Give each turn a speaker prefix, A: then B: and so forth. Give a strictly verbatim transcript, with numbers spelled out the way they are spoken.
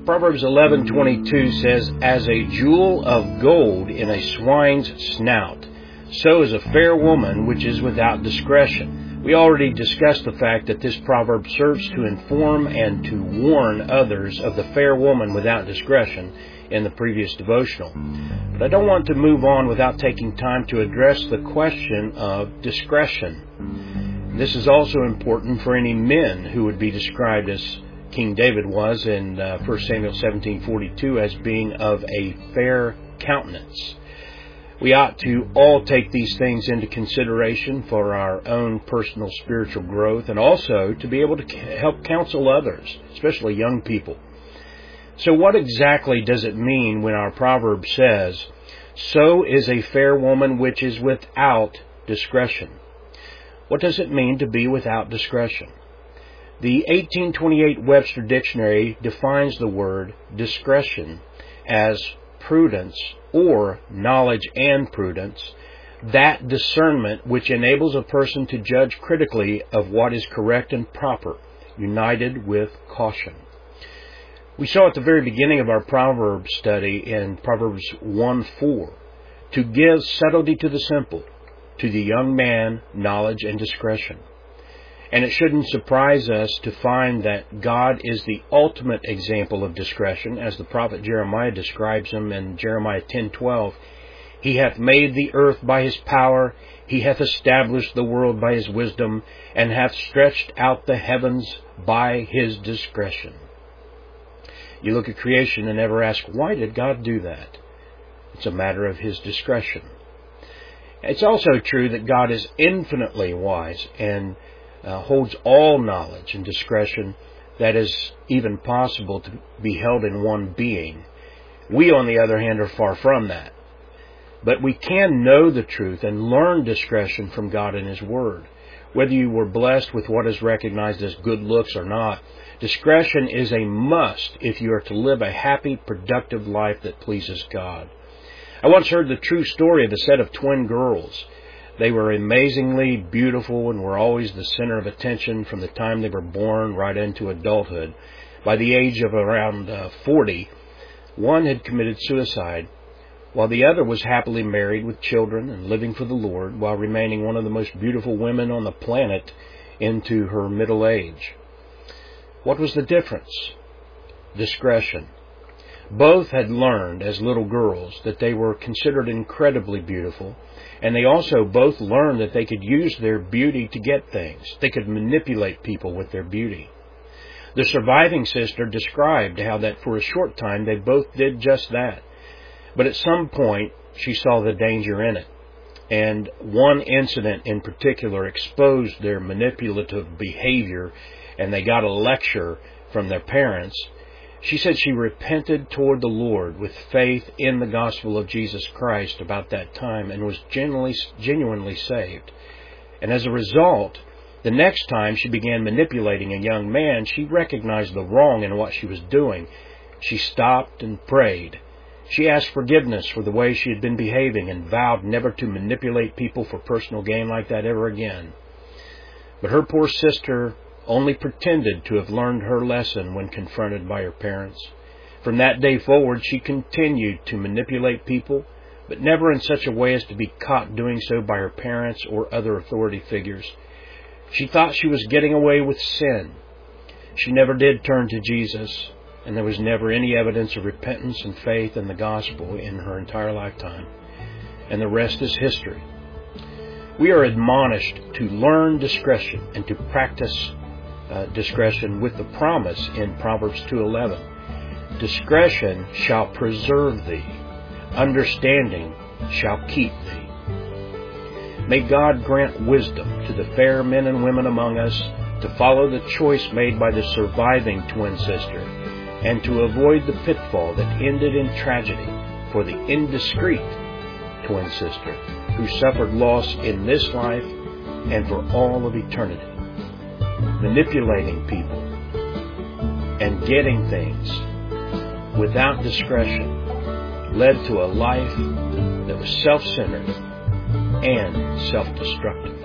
A: Proverbs eleven twenty-two says, "As a jewel of gold in a swine's snout, so is a fair woman which is without discretion." We already discussed the fact that this proverb serves to inform and to warn others of the fair woman without discretion in the previous devotional. But I don't want to move on without taking time to address the question of discretion. This is also important for any men who would be described as King David was in uh, First Samuel seventeen forty-two as being of a fair countenance. We ought to all take these things into consideration for our own personal spiritual growth and also to be able to help counsel others, especially young people. So what exactly does it mean when our proverb says, "So is a fair woman which is without discretion"? What does it mean to be without discretion? The eighteen twenty-eight Webster Dictionary defines the word discretion as prudence or knowledge and prudence, that discernment which enables a person to judge critically of what is correct and proper, united with caution. We saw at the very beginning of our Proverbs study in Proverbs one four, "To give subtlety to the simple, to the young man knowledge and discretion." And it shouldn't surprise us to find that God is the ultimate example of discretion, as the prophet Jeremiah describes him in Jeremiah ten twelve. "He hath made the earth by his power, he hath established the world by his wisdom, and hath stretched out the heavens by his discretion." You look at creation and never ask, why did God do that? It's a matter of his discretion. It's also true that God is infinitely wise and Uh, holds all knowledge and discretion that is even possible to be held in one being. We, on the other hand, are far from that. But we can know the truth and learn discretion from God and his word. Whether you were blessed with what is recognized as good looks or not, discretion is a must if you are to live a happy, productive life that pleases God. I once heard the true story of a set of twin girls. They were amazingly beautiful and were always the center of attention from the time they were born right into adulthood. By the age of around uh, forty, one had committed suicide, while the other was happily married with children and living for the Lord, while remaining one of the most beautiful women on the planet into her middle age. What was the difference? Discretion. Both had learned as little girls that they were considered incredibly beautiful, and they also both learned that they could use their beauty to get things. They could manipulate people with their beauty. The surviving sister described how that for a short time they both did just that. But at some point, she saw the danger in it. And one incident in particular exposed their manipulative behavior, and they got a lecture from their parents. She said she repented toward the Lord with faith in the gospel of Jesus Christ about that time and was genuinely, genuinely saved. And as a result, the next time she began manipulating a young man, she recognized the wrong in what she was doing. She stopped and prayed. She asked forgiveness for the way she had been behaving and vowed never to manipulate people for personal gain like that ever again. But her poor sister only pretended to have learned her lesson when confronted by her parents. From that day forward, she continued to manipulate people, but never in such a way as to be caught doing so by her parents or other authority figures. She thought she was getting away with sin. She never did turn to Jesus, and there was never any evidence of repentance and faith in the gospel in her entire lifetime. And the rest is history. We are admonished to learn discretion and to practice Uh, discretion with the promise in Proverbs two eleven. "Discretion shall preserve thee, understanding shall keep thee." May God grant wisdom to the fair men and women among us to follow the choice made by the surviving twin sister and to avoid the pitfall that ended in tragedy for the indiscreet twin sister who suffered loss in this life and for all of eternity. Manipulating people and getting things without discretion led to a life that was self-centered and self-destructive.